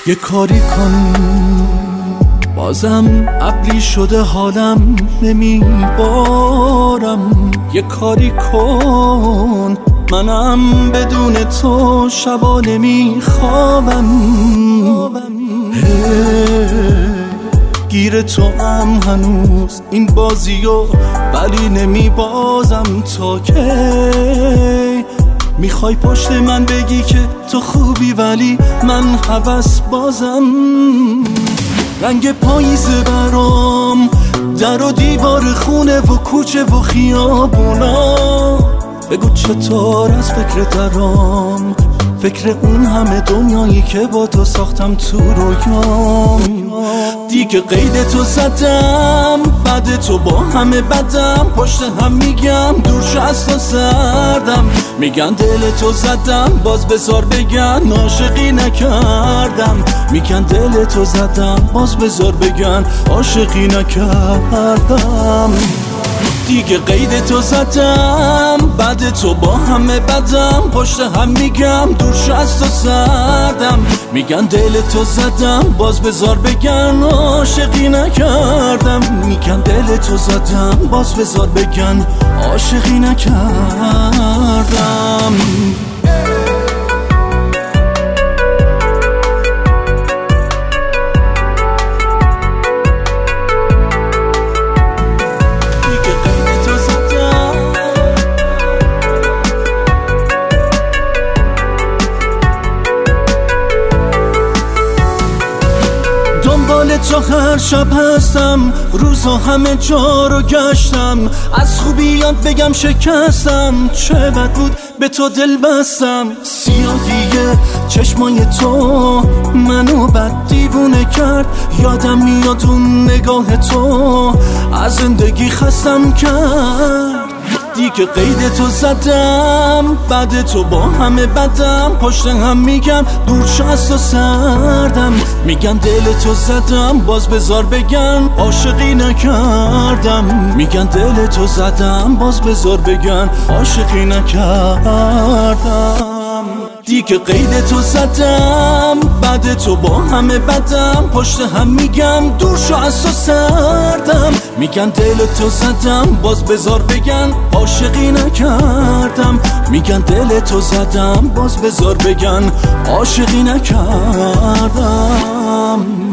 یه کاری کن بازم ابری شده حالم نمیبارم. یه کاری کن منم بدون تو شبا نمیخوابم. گیر تو هم هنوز این بازیو ولی نمیبازم. تا کی میخوای پشت من بگی که تو خوبی ولی من هوس بازم؟ رنگ پاییزه برام در و دیوار خونه و کوچه و خیابونا. بگو چطور از فکر درام، فکر اون همه دنیایی که با تو ساختم تو رویام. دیگه قید تو زدم، بعد تو با همه بدم. پشت هم میگم دور شو از تو سردم. میگن دل تو زدم، باز بذار بگن عاشقی نکردم. میگن دل تو زدم، باز بذار بگن عاشقی نکردم. دیگه قید تو زدم، بعد تو با همه بدم. پشت هم میگم دور شو از تو سردم. میگن دل تو زدم، باز بذار بگن عاشقی نکردم. میگن دل تو زدم، باز بذار بگن عاشقی نکردم. دنبال تو هر شب هستم، روزا همه جا رو گشتم. از خوبیات بگم شکستم، چه بد بود به تو دل بستم. سیاهی چشمای تو منو بد دیوونه کرد. یادم میاد اون نگاه تو از زندگی خستم کرد. دیگه قید تو زدم، بعد تو با همه بدم. پشت هم میگم دور شو از تو سردم. میگن دل تو زدم، باز بذار بگن عاشقی نکردم. میگن دل تو زدم، باز بذار بگن عاشقی نکردم. دیگه قید تو زدم، بعد تو با همه بدم. پشت هم میگم دور شو از تو سردم. میگن دل تو زدم، باز بذار بگن عاشقی نکردم. میگن دل تو زدم، باز بذار بگن عاشقی نکردم.